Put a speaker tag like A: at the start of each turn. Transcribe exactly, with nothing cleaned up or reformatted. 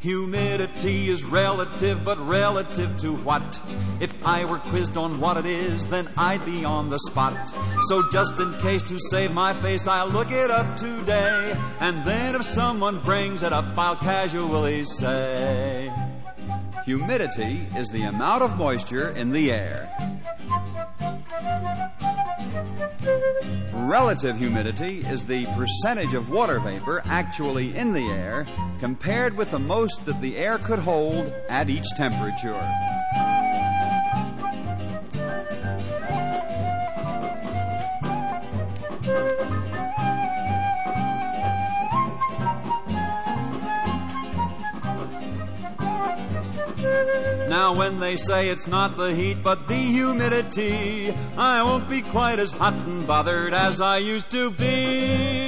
A: Humidity is relative, but relative to what? If I were quizzed on what it is, then I'd be on the spot. So just in case, to save my face, I'll look it up today. And then if someone brings it up, I'll casually say, humidity is the amount of moisture in the air. Relative humidity is the percentage of water vapor actually in the air compared with the most that the air could hold at each temperature. Now when they say it's not the heat but the humidity, I won't be quite as hot and bothered as I used to be.